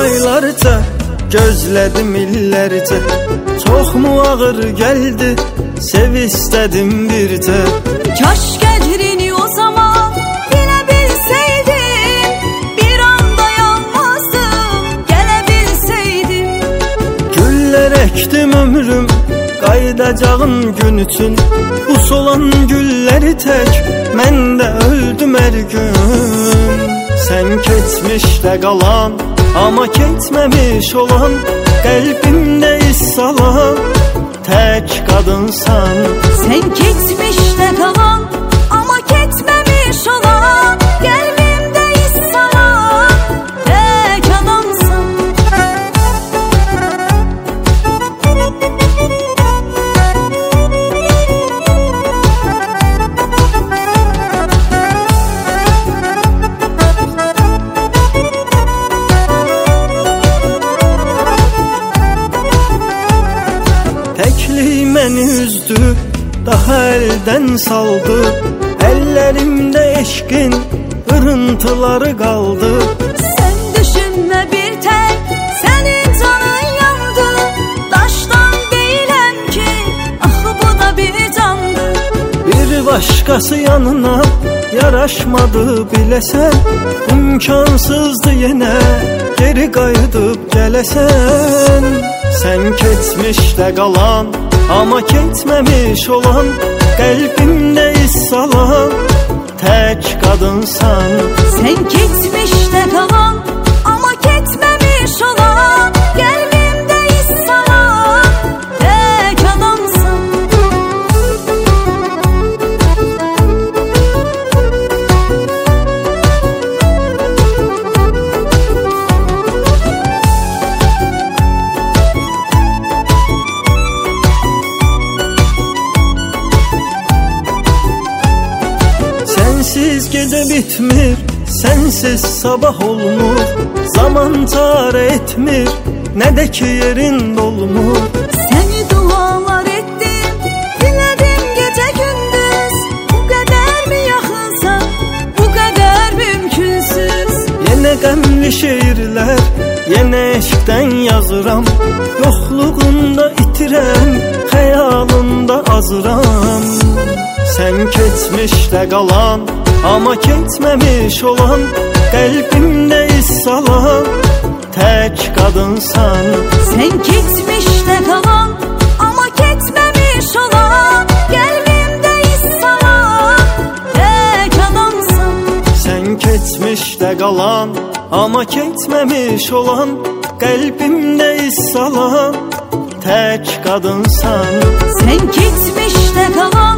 aylarca, gözledim illerce. Çok mu ağır geldi, sev istedim birce. Kaş gecrini o zaman bilebilseydim, bir anda yanmazdım, gelebilseydim. Güller ektim ömrüm, qaydacağım gün üçün. Bu solan gülleri tek, mən də öldüm her gün. Sen keçmişdə qalan, ama ketmemiş olan, kalbimde iz salan tek kadınsan. Sen ketmişdə qalan, ama ketmemiş olan, kalbimde iz salan tek adamsan. Tekliği məni üzdü, daha elden saldı. Ellerimde eşkin ırıntıları kaldı. Sen düşünme bir tek, senin canın yandı. Taştan değilim ki, ah bu da bir candı. Bir başkası yanına yaraşmadı bilesen. İmkansızdı yine geri qayıdıb gəlesen. Sen ketmişdə qalan, ama ketmemiş olan, kalbimde iz salan tek kadınsan. Sen ketmişdə qalan, ama ketmemiş olan, kalbimde iz salan tek adamsan. Sensiz gece bitmir, sensiz sabah olmur. Zaman çare etmir, ne de ki yerin dolmur. Seni dualar ettim, diledim gece gündüz. Bu kadar mı yakınsan, bu kadar mümkünsüz. Yine qəmli şiirler, yine eşkten yazıram. Yokluğunda itirem, hayalında azıram. Sen ketmişdə qalan, ama ketmemiş olan, kalbimde iz salan tek kadınsan. Sen ketmişdə qalan, ama ketmemiş olan, kalbimde iz salan tek adamsan. Sen ketmişdə qalan, ama ketmemiş olan, kalbimde iz salan tek kadınsan. Sen ketmişdə qalan,